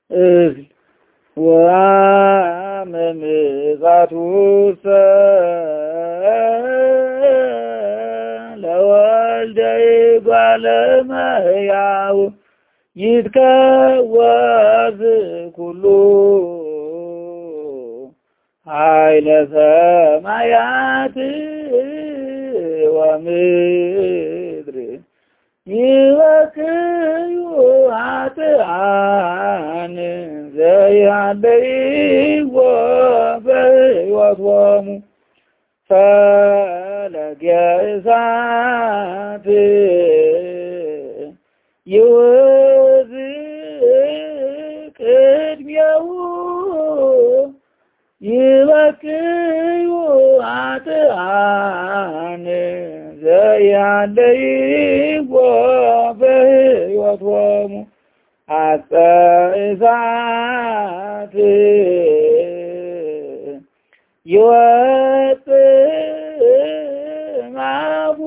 እህል ወአመምዛቱ ለወልደ እጓለ እመሕያው ይትከወዝ ኩሉ ኃይለ ሰማያት ወምድር ይበክዩ ኃጥኣን ዘያለይዎ በሕይወቶሙ ፈለገ እሳት ይውዝቅ ቅድሜው ይበክዩ ኃጥኣን ዘያለይዎ በሕይወቶሙ ሐፀ እሳት ይወፅእ እምአፉ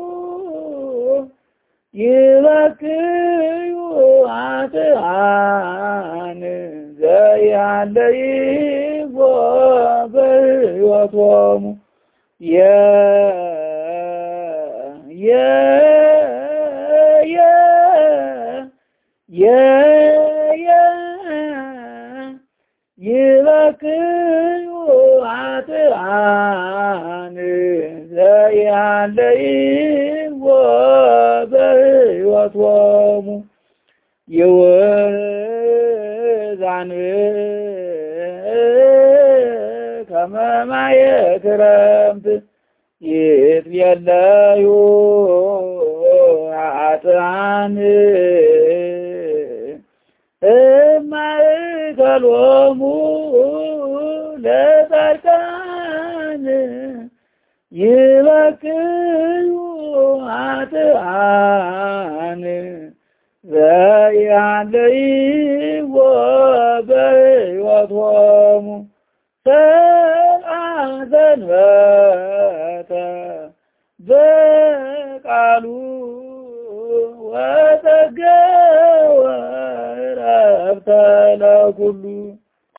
ይበክዩ ኃጥኣን ዘያለይዎ በሕይወቶሙ ይበክዩ ኃጥኣን ዘያለይዎ በሕይወቶሙ ይውዛንዕ ከመ ማየ ክረምት ይትቤለዩ ኃጥኣን እማእከሎሙ ለጻድቃን ይበክዩ ኃጥኣን ዘያለይዎ በሕይወቶሙ ሰብአ ሰንበተ በቃሉ ወጸገወ ዕረፍተ ለኩሉ